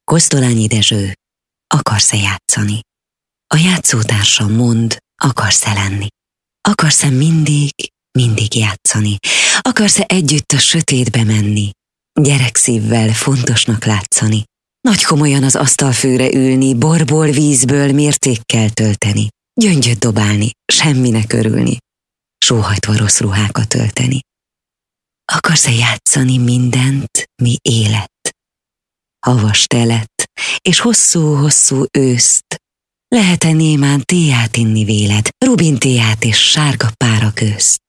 Kosztolányi Dezső, akarsz-e játszani? A játszótársam mond, akarsz-e lenni? Akarsz-e mindig játszani? Akarsz-e együtt a sötétbe menni? Gyerekszívvel fontosnak látszani? Nagy komolyan az asztalfőre ülni, borból, vízből mértékkel tölteni? Gyöngyöt dobálni, semminek örülni? Sóhajtva rossz ruhákat ölteni? Akarsz-e játszani mindent, mi élet? Havas telet, és hosszú-hosszú őszt, lehet-e némán téját inni véled, rubintéját és sárga pára gőzt?